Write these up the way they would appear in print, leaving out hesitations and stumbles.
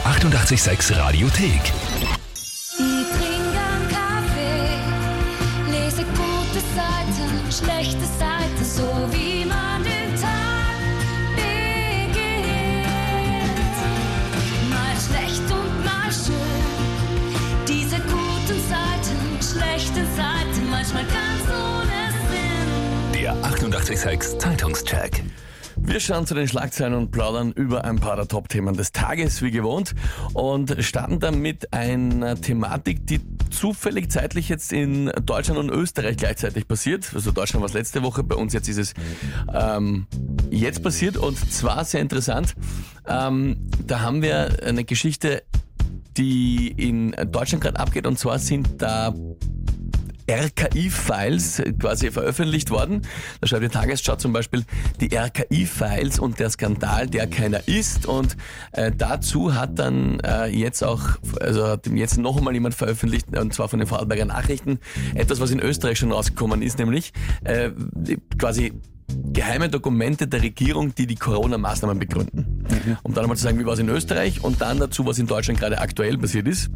886 Radiothek. Ich trinke einen Kaffee, lese gute Seiten, schlechte Seiten, so wie man den Tag beginnt. Mal schlecht und mal schön, diese guten Seiten, schlechten Seiten, manchmal ganz ohne Sinn. Der 886 Zeitungscheck. Wir schauen zu den Schlagzeilen und plaudern über ein paar der Top-Themen des Tages, wie gewohnt, und starten dann mit einer Thematik, die zufällig zeitlich jetzt in Deutschland und Österreich gleichzeitig passiert. Also Deutschland war es letzte Woche, bei uns jetzt ist es jetzt passiert, und zwar sehr interessant. Da haben wir eine Geschichte, die in Deutschland gerade abgeht, und zwar sind da RKI-Files quasi veröffentlicht worden. Da schreibt die Tagesschau zum Beispiel, die RKI-Files und der Skandal, der keiner ist. Und dazu hat dann jetzt noch einmal jemand veröffentlicht, und zwar von den Vorarlberger Nachrichten, etwas, was in Österreich schon rausgekommen ist, nämlich quasi geheime Dokumente der Regierung, die die Corona-Maßnahmen begründen. Um dann einmal zu sagen, wie war es in Österreich, und dann dazu, was in Deutschland gerade aktuell passiert ist.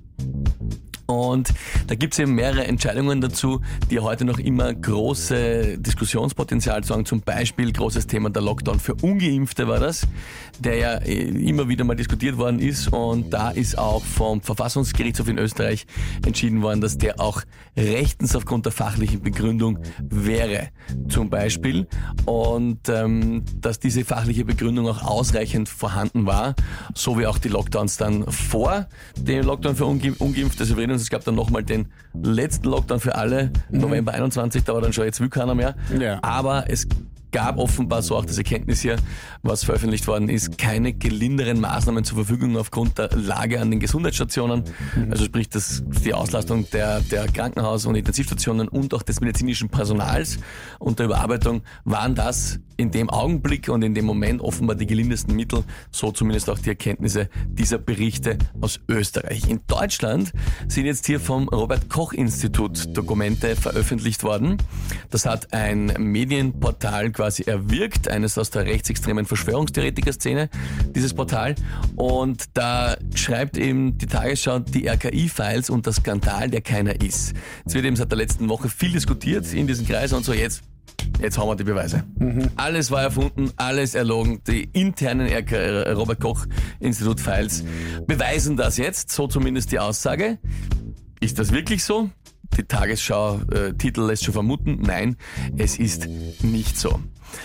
Und da gibt es eben mehrere Entscheidungen dazu, die heute noch immer große Diskussionspotenzial sorgen. Zum Beispiel großes Thema der Lockdown für Ungeimpfte war das, der ja immer wieder mal diskutiert worden ist. Und da ist auch vom Verfassungsgerichtshof in Österreich entschieden worden, dass der auch rechtens aufgrund der fachlichen Begründung wäre, zum Beispiel. Und dass diese fachliche Begründung auch ausreichend vorhanden war, so wie auch die Lockdowns dann vor dem Lockdown für Ungeimpfte. Also es gab dann nochmal den letzten Lockdown für alle, November 21, da war dann schon jetzt will keiner mehr. Ja. Aber es gab offenbar, so auch das Erkenntnis hier, was veröffentlicht worden ist, keine gelinderen Maßnahmen zur Verfügung aufgrund der Lage an den Gesundheitsstationen. Also sprich, die Auslastung der Krankenhaus- und Intensivstationen und auch des medizinischen Personals und der Überarbeitung waren das in dem Augenblick und in dem Moment offenbar die gelindesten Mittel, so zumindest auch die Erkenntnisse dieser Berichte aus Österreich. In Deutschland sind jetzt hier vom Robert-Koch-Institut Dokumente veröffentlicht worden. Das hat ein Medienportal quasi erwirkt, eines aus der rechtsextremen Verschwörungstheoretiker-Szene, dieses Portal. Und da schreibt eben die Tagesschau die RKI-Files und der Skandal, der keiner ist. Es wird eben seit der letzten Woche viel diskutiert in diesen Kreisen und so, jetzt haben wir die Beweise. Alles war erfunden, alles erlogen. Die internen Robert-Koch-Institut-Files beweisen das jetzt, so zumindest die Aussage. Ist das wirklich so? Die Tagesschau-Titel lässt schon vermuten, nein, es ist nicht so.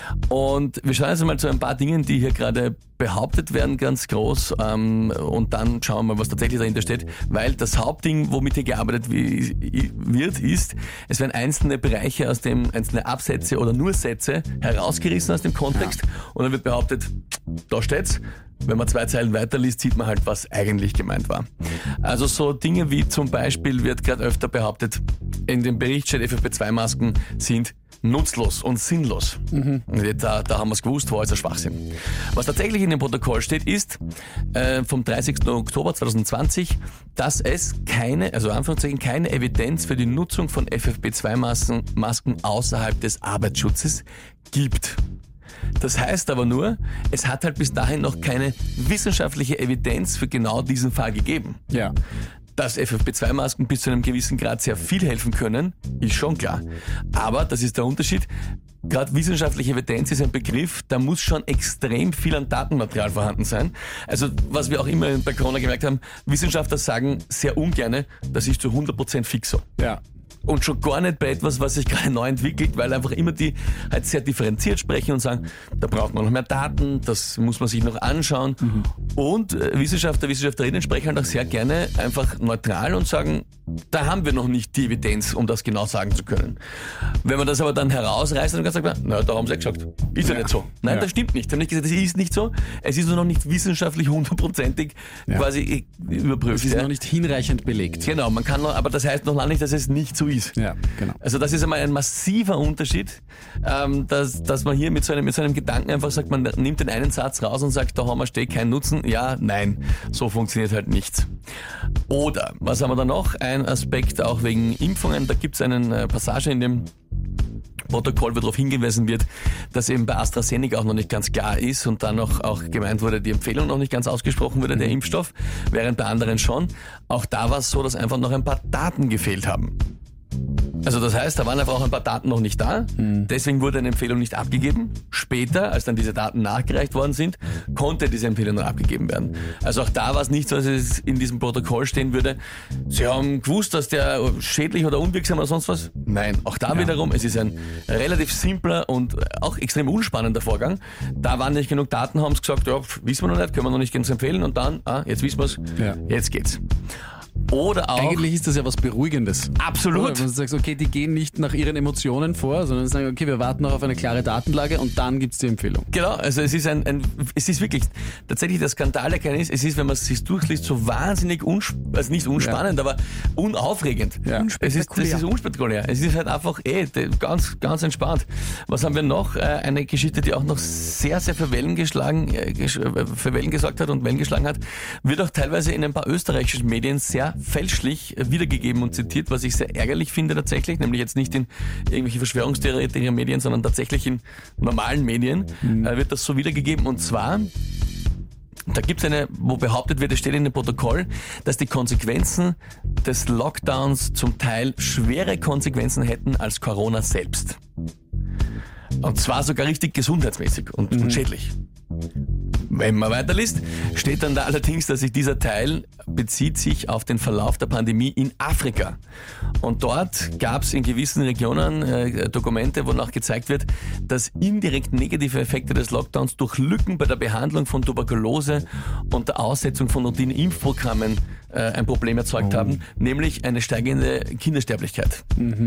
Und wir schauen jetzt mal zu ein paar Dingen, die hier gerade behauptet werden, ganz groß, und dann schauen wir mal, was tatsächlich dahinter steht, weil das Hauptding, womit hier gearbeitet wird, ist, es werden einzelne Bereiche einzelne Absätze oder nur Sätze herausgerissen aus dem Kontext, und dann wird behauptet, da steht's. Wenn man 2 Zeilen weiterliest, sieht man halt, was eigentlich gemeint war. Also so Dinge wie zum Beispiel wird gerade öfter behauptet, in dem Bericht steht, FFP2-Masken sind nutzlos und sinnlos. Da haben wir es gewusst, war also Schwachsinn. Was tatsächlich in dem Protokoll steht, ist vom 30. Oktober 2020, dass es keine Evidenz für die Nutzung von FFP2-Masken außerhalb des Arbeitsschutzes gibt. Das heißt aber nur, es hat halt bis dahin noch keine wissenschaftliche Evidenz für genau diesen Fall gegeben. Ja. Dass FFP2-Masken bis zu einem gewissen Grad sehr viel helfen können, ist schon klar. Aber, das ist der Unterschied, gerade wissenschaftliche Evidenz ist ein Begriff, da muss schon extrem viel an Datenmaterial vorhanden sein. Also, was wir auch immer bei Corona gemerkt haben, Wissenschaftler sagen sehr ungerne, das ist zu 100% fix so. Ja. Und schon gar nicht bei etwas, was sich gerade neu entwickelt, weil einfach immer die halt sehr differenziert sprechen und sagen, da braucht man noch mehr Daten, das muss man sich noch anschauen. Und Wissenschaftler, Wissenschaftlerinnen sprechen halt auch sehr gerne einfach neutral und sagen, da haben wir noch nicht die Evidenz, um das genau sagen zu können. Wenn man das aber dann herausreißt, dann sagt man, na, da haben sie ja gesagt, ist ja nicht so. Nein, das stimmt nicht. Sie haben nicht gesagt, das ist nicht so. Es ist nur noch nicht wissenschaftlich 100%ig quasi überprüft. Es ist noch nicht hinreichend belegt. Genau, man kann noch, aber das heißt noch lange nicht, dass es nicht so ist. Ja, genau. Also das ist einmal ein massiver Unterschied, dass man hier mit so einem Gedanken einfach sagt, man nimmt den einen Satz raus und sagt, da haben wir keinen Nutzen. Ja, nein, so funktioniert halt nichts. Oder, was haben wir da noch? Ein Aspekt auch wegen Impfungen, da gibt es eine Passage in dem Protokoll, wo darauf hingewiesen wird, dass eben bei AstraZeneca auch noch nicht ganz klar ist und dann auch gemeint wurde, die Empfehlung noch nicht ganz ausgesprochen wurde, der Impfstoff, während bei anderen schon. Auch da war es so, dass einfach noch ein paar Daten gefehlt haben. Also das heißt, da waren einfach auch ein paar Daten noch nicht da, deswegen wurde eine Empfehlung nicht abgegeben. Später, als dann diese Daten nachgereicht worden sind, konnte diese Empfehlung noch abgegeben werden. Also auch da war es nicht so, dass es in diesem Protokoll stehen würde, Sie haben gewusst, dass der schädlich oder unwirksam oder sonst was? Nein, auch da wiederum, es ist ein relativ simpler und auch extrem unspannender Vorgang. Da waren nicht genug Daten, haben sie gesagt, ja, wissen wir noch nicht, können wir noch nicht ganz empfehlen und dann, jetzt wissen wir es, jetzt geht's. Oder auch... Eigentlich ist das ja was Beruhigendes. Absolut. Oder wenn du sagst, okay, die gehen nicht nach ihren Emotionen vor, sondern sagen, okay, wir warten noch auf eine klare Datenlage und dann gibt's die Empfehlung. Genau, also es ist es ist wirklich, tatsächlich der Skandal der es ist, wenn man es sich durchliest, so wahnsinnig, also nicht unspannend, aber unaufregend. Ja. Das ist unspektakulär. Es ist halt einfach ganz, ganz entspannt. Was haben wir noch? Eine Geschichte, die auch noch sehr, sehr für Wellen gesorgt hat und Wellen geschlagen hat, wird auch teilweise in ein paar österreichischen Medien sehr fälschlich wiedergegeben und zitiert, was ich sehr ärgerlich finde tatsächlich, nämlich jetzt nicht in irgendwelche Verschwörungstheoretiker Medien, sondern tatsächlich in normalen Medien wird das so wiedergegeben und zwar, da gibt es wo behauptet wird, es steht in dem Protokoll, dass die Konsequenzen des Lockdowns zum Teil schwere Konsequenzen hätten als Corona selbst. Und zwar sogar richtig gesundheitsmäßig und schädlich. Wenn man weiterliest, steht dann da allerdings, dass sich dieser Teil bezieht sich auf den Verlauf der Pandemie in Afrika. Und dort gab es in gewissen Regionen Dokumente, wonach gezeigt wird, dass indirekt negative Effekte des Lockdowns durch Lücken bei der Behandlung von Tuberkulose und der Aussetzung von Routine-Impfprogrammen ein Problem erzeugt haben, nämlich eine steigende Kindersterblichkeit.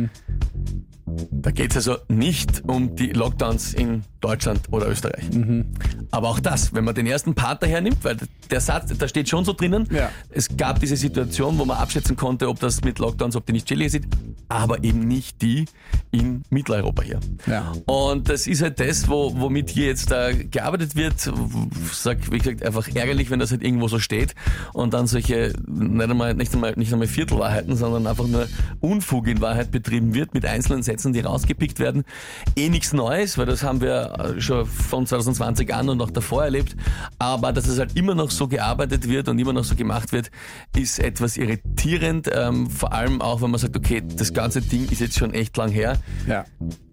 Da geht es also nicht um die Lockdowns in Deutschland oder Österreich. Aber auch das, wenn man den ersten Part daher nimmt, weil der Satz, da steht schon so drinnen, es gab diese Situation, wo man abschätzen konnte, ob das mit Lockdowns, ob die nicht schädlich sind, aber eben nicht die in Mitteleuropa hier. Ja. Und das ist halt das, womit hier jetzt da gearbeitet wird. Wie gesagt, einfach ärgerlich, wenn das halt irgendwo so steht und dann solche nicht einmal Viertelwahrheiten, sondern einfach nur Unfug in Wahrheit betrieben wird mit einzelnen Sätzen, die rausgepickt werden. Nichts Neues, weil das haben wir schon von 2020 an und auch davor erlebt. Aber dass es halt immer noch so gearbeitet wird und immer noch so gemacht wird, ist etwas irritierend. Vor allem auch, wenn man sagt, okay, das ganze Ding ist jetzt schon echt lang her. Ja.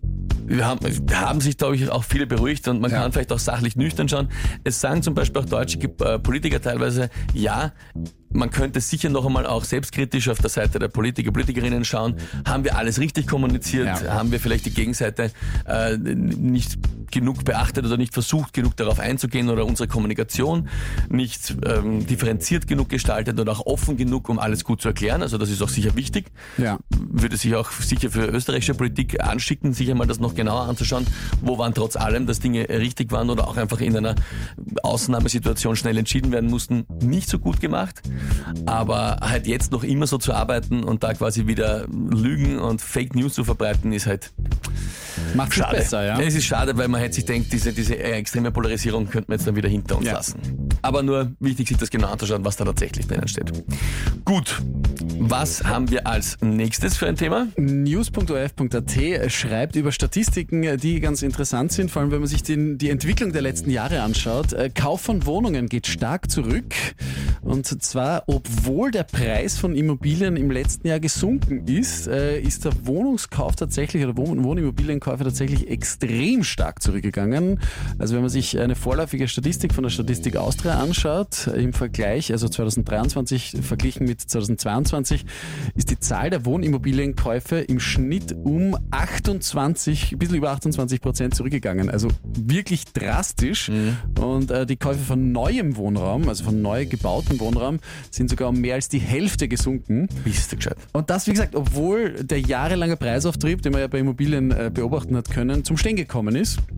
Haben sich, glaube ich, auch viele beruhigt und man kann vielleicht auch sachlich nüchtern schauen. Es sagen zum Beispiel auch deutsche Politiker teilweise, ja, man könnte sicher noch einmal auch selbstkritisch auf der Seite der Politiker, Politikerinnen schauen. Haben wir alles richtig kommuniziert? Ja. Haben wir vielleicht die Gegenseite nicht genug beachtet oder nicht versucht, genug darauf einzugehen oder unsere Kommunikation nicht differenziert genug gestaltet oder auch offen genug, um alles gut zu erklären? Also das ist auch sicher wichtig. Ja. Würde sich auch sicher für österreichische Politik anschicken, sich einmal das noch genauer anzuschauen, wo waren trotz allem, dass Dinge richtig waren oder auch einfach in einer Ausnahmesituation schnell entschieden werden mussten, nicht so gut gemacht. Aber halt jetzt noch immer so zu arbeiten und da quasi wieder Lügen und Fake News zu verbreiten, ist halt macht es besser, ja? Es ist schade, weil man halt sich denkt, diese extreme Polarisierung könnte man jetzt dann wieder hinter uns lassen. Aber nur wichtig, sich das genau anzuschauen, was da tatsächlich drinnen steht. Gut, was haben wir als nächstes für ein Thema? News.orf.at schreibt über Statistiken, die ganz interessant sind, vor allem wenn man sich die Entwicklung der letzten Jahre anschaut. Kauf von Wohnungen geht stark zurück und zwar, obwohl der Preis von Immobilien im letzten Jahr gesunken ist der Wohnungskauf tatsächlich oder Wohnimmobilienkäufe tatsächlich extrem stark zurückgegangen. Also wenn man sich eine vorläufige Statistik von der Statistik Austria anschaut, im Vergleich, also 2023 verglichen mit 2022, ist die Zahl der Wohnimmobilienkäufe im Schnitt um ein bisschen über 28% zurückgegangen. Also wirklich drastisch. Und die Käufe von neuem Wohnraum, also von neu gebautem Wohnraum, sind sogar um mehr als die Hälfte gesunken. Bist du gescheit. Und das, wie gesagt, obwohl der jahrelange Preisauftrieb, den man ja bei Immobilien beobachten hat können, zum Stehen gekommen ist.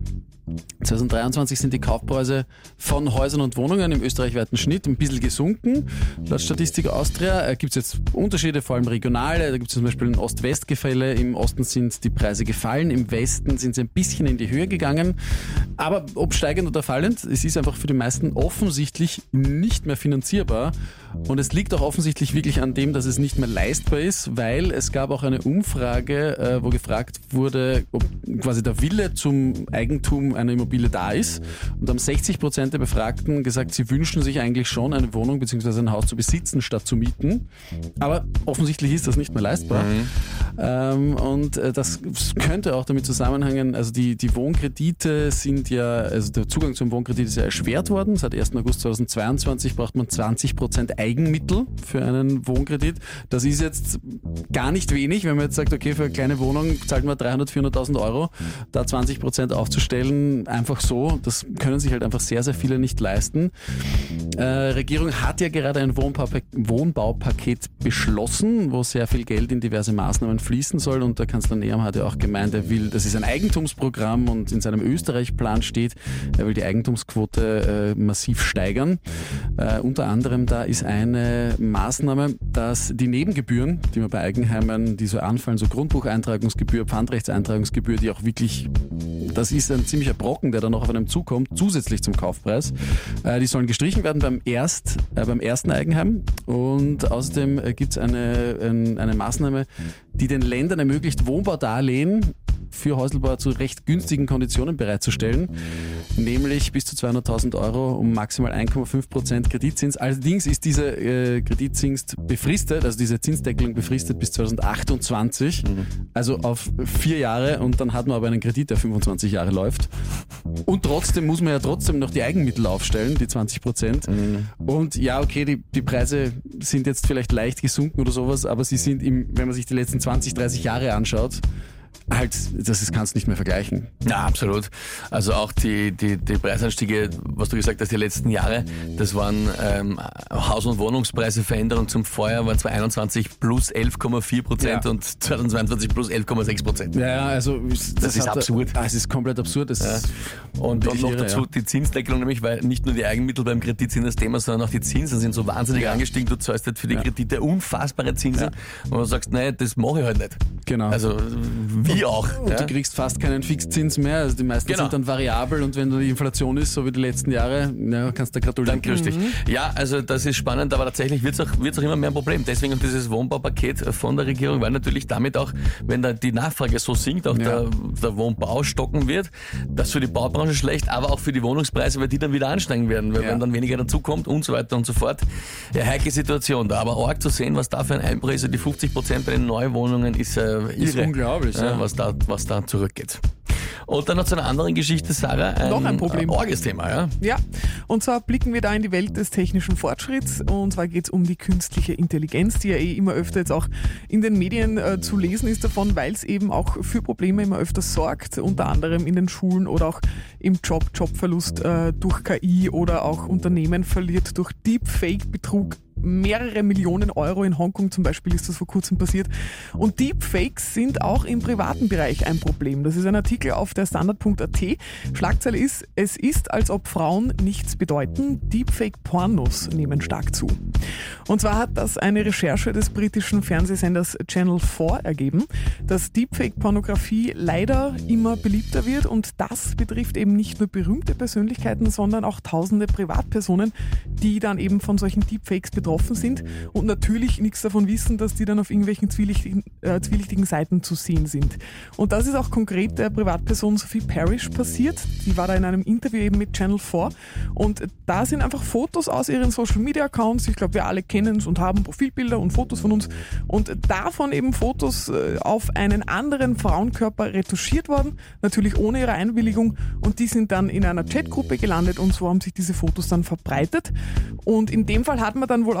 2023 sind die Kaufpreise von Häusern und Wohnungen im österreichweiten Schnitt ein bisschen gesunken. Laut Statistik Austria gibt es jetzt Unterschiede, vor allem regionale. Da gibt es zum Beispiel ein Ost-West-Gefälle. Im Osten sind die Preise gefallen, im Westen sind sie ein bisschen in die Höhe gegangen. Aber ob steigend oder fallend, es ist einfach für die meisten offensichtlich nicht mehr finanzierbar. Und es liegt auch offensichtlich wirklich an dem, dass es nicht mehr leistbar ist, weil es gab auch eine Umfrage, wo gefragt wurde, ob quasi der Wille zum Eigentum einer Immobilie da ist. Und haben 60% der Befragten gesagt, sie wünschen sich eigentlich schon eine Wohnung bzw. ein Haus zu besitzen, statt zu mieten. Aber offensichtlich ist das nicht mehr leistbar. Und das könnte auch damit zusammenhängen, also die Wohnkredite sind ja, also der Zugang zum Wohnkredit ist ja erschwert worden. Seit 1. August 2022 braucht man 20% Eigenmittel für einen Wohnkredit. Das ist jetzt gar nicht wenig, wenn man jetzt sagt, okay, für eine kleine Wohnung zahlt man 300.000, 400.000 Euro. Da 20% aufzustellen, einfach so, das können sich halt einfach sehr, sehr viele nicht leisten. Regierung hat ja gerade ein Wohnbaupaket beschlossen, wo sehr viel Geld in diverse Maßnahmen fließen soll, und der Kanzler Nehammer hat ja auch gemeint, er will, das ist ein Eigentumsprogramm, und in seinem Österreich-Plan steht, er will die Eigentumsquote massiv steigern. Unter anderem da ist eine Maßnahme, dass die Nebengebühren, die man bei Eigenheimen, die so anfallen, so Grundbucheintragungsgebühr, Pfandrechtseintragungsgebühr, die auch wirklich, das ist ein ziemlicher Brocken, der dann noch auf einem zukommt, zusätzlich zum Kaufpreis, die sollen gestrichen werden beim ersten Eigenheim. Und außerdem gibt es eine Maßnahme, die den Ländern ermöglicht, Wohnbaudarlehen für Häuselbauer zu recht günstigen Konditionen bereitzustellen, nämlich bis zu 200.000 Euro um maximal 1,5% Kreditzins. Allerdings ist dieser Kreditzins befristet, also diese Zinsdeckelung befristet bis 2028, also auf 4 Jahre, und dann hat man aber einen Kredit, der 25 Jahre läuft. Und trotzdem muss man ja trotzdem noch die Eigenmittel aufstellen, die 20%. Und ja, okay, die Preise sind jetzt vielleicht leicht gesunken oder sowas, aber sie sind, wenn man sich die letzten 20, 30 Jahre anschaut, halt, kannst du nicht mehr vergleichen. Ja, absolut. Also auch die Preisanstiege, was du gesagt hast, die letzten Jahre, das waren Haus- und Wohnungspreise, Veränderung zum Vorjahr war 2021 plus 11,4% und 2022 plus 11,6%. Ja, also das ist absurd. Es ist komplett absurd. Und noch dazu die Zinsdeckelung, nämlich, weil nicht nur die Eigenmittel beim Kredit sind das Thema, sondern auch die Zinsen sind so wahnsinnig angestiegen. Du zahlst halt für die Kredite unfassbare Zinsen, und du sagst, nein, das mache ich halt nicht. Genau. Also wie auch. Und du kriegst fast keinen Fixzins mehr, also die meisten sind dann variabel, und wenn da die Inflation ist, so wie die letzten Jahre, kannst du da gratulieren. Dann grüß dich. Ja, also das ist spannend, aber tatsächlich wird es auch immer mehr ein Problem. Deswegen auch dieses Wohnbaupaket von der Regierung, weil natürlich damit auch, wenn da die Nachfrage so sinkt, auch der Wohnbau stocken wird. Das ist für die Baubranche schlecht, aber auch für die Wohnungspreise, weil die dann wieder ansteigen werden, weil wenn dann weniger dazukommt und so weiter und so fort. Ja, heikle Situation da, aber arg zu sehen, was da für ein Einbruch ist, die 50% bei den Neuwohnungen ist irre. Unglaublich, was da zurückgeht. Und dann noch zu einer anderen Geschichte, Sarah. Noch ein Problem. Arges Thema, ja? Ja, und zwar blicken wir da in die Welt des technischen Fortschritts, und zwar geht es um die künstliche Intelligenz, die ja immer öfter jetzt auch in den Medien zu lesen ist davon, weil es eben auch für Probleme immer öfter sorgt, unter anderem in den Schulen oder auch im Jobverlust durch KI, oder auch Unternehmen verliert durch Deepfake-Betrug mehrere Millionen Euro. In Hongkong zum Beispiel ist das vor kurzem passiert. Und Deepfakes sind auch im privaten Bereich ein Problem. Das ist ein Artikel auf der Standard.at. Schlagzeile ist, es ist, als ob Frauen nichts bedeuten. Deepfake-Pornos nehmen stark zu. Und zwar hat das eine Recherche des britischen Fernsehsenders Channel 4 ergeben, dass Deepfake-Pornografie leider immer beliebter wird, und das betrifft eben nicht nur berühmte Persönlichkeiten, sondern auch tausende Privatpersonen, die dann eben von solchen Deepfakes betroffen sind und natürlich nichts davon wissen, dass die dann auf irgendwelchen zwielichtigen Seiten zu sehen sind. Und das ist auch konkret der Privatperson Sophie Parrish passiert. Die war da in einem Interview eben mit Channel 4, und da sind einfach Fotos aus ihren Social Media Accounts. Ich glaube, wir alle kennen es und haben Profilbilder und Fotos von uns, und davon eben Fotos auf einen anderen Frauenkörper retuschiert worden, natürlich ohne ihre Einwilligung, und die sind dann in einer Chatgruppe gelandet, und so haben sich diese Fotos dann verbreitet. Und in dem Fall hat man dann wohl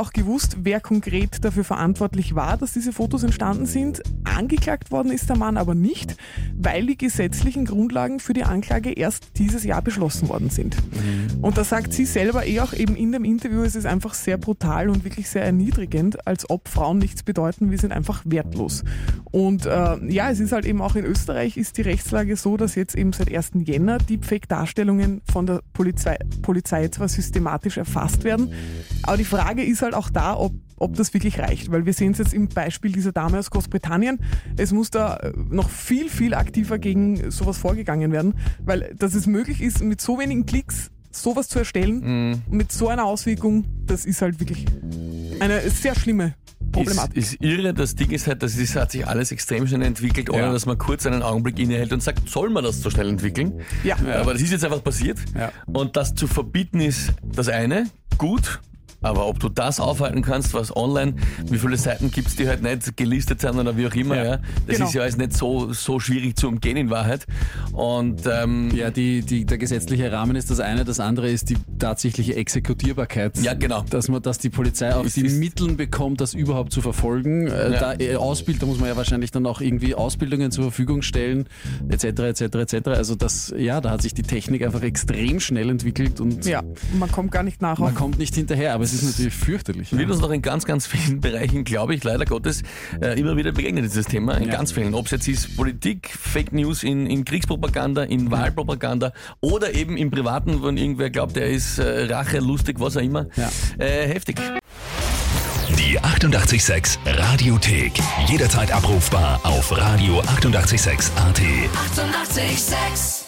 auch gewusst, wer konkret dafür verantwortlich war, dass diese Fotos entstanden sind. Angeklagt worden ist der Mann aber nicht, weil die gesetzlichen Grundlagen für die Anklage erst dieses Jahr beschlossen worden sind. Und da sagt sie selber auch eben in dem Interview, es ist einfach sehr brutal und wirklich sehr erniedrigend, als ob Frauen nichts bedeuten, wir sind einfach wertlos. Und es ist halt eben auch in Österreich ist die Rechtslage so, dass jetzt eben seit 1. Jänner Deepfake-Darstellungen von der Polizei zwar systematisch erfasst werden, aber die Frage ist halt auch da, ob das wirklich reicht, weil wir sehen es jetzt im Beispiel dieser Dame aus Großbritannien, es muss da noch viel, viel aktiver gegen sowas vorgegangen werden, weil dass es möglich ist, mit so wenigen Klicks sowas zu erstellen, mit so einer Auswirkung, das ist halt wirklich eine sehr schlimme Problematik. Ist irre, das Ding ist halt, das hat sich alles extrem schnell entwickelt, ohne dass man kurz einen Augenblick innehält und sagt, soll man das so schnell entwickeln? Ja. Aber das ist jetzt einfach passiert. Ja. Und das zu verbieten ist das eine, gut. Aber ob du das aufhalten kannst, was online, wie viele Seiten gibt's, die halt nicht gelistet sind oder wie auch immer, das genau. ist ja alles nicht so schwierig zu umgehen in Wahrheit. Und der gesetzliche Rahmen ist das eine, das andere ist die tatsächliche Exekutierbarkeit. Ja, genau. Dass die Polizei auch die Mittel bekommt, das überhaupt zu verfolgen. Da muss man ja wahrscheinlich dann auch irgendwie Ausbildungen zur Verfügung stellen, etc. Also da hat sich die Technik einfach extrem schnell entwickelt und man kommt gar nicht nach. Man kommt nicht hinterher, aber es ist natürlich fürchterlich. Wird uns noch in ganz, ganz vielen Bereichen, glaube ich, leider Gottes, immer wieder begegnet, dieses Thema. In ganz vielen. Ob es jetzt ist Politik, Fake News in Kriegspropaganda, in Wahlpropaganda oder eben im Privaten, wenn irgendwer glaubt, er ist Rache, lustig, was auch immer. Ja. Heftig. Die 88,6 Radiothek. Jederzeit abrufbar auf radio886.at. 88,6. Eighty-eight, sex.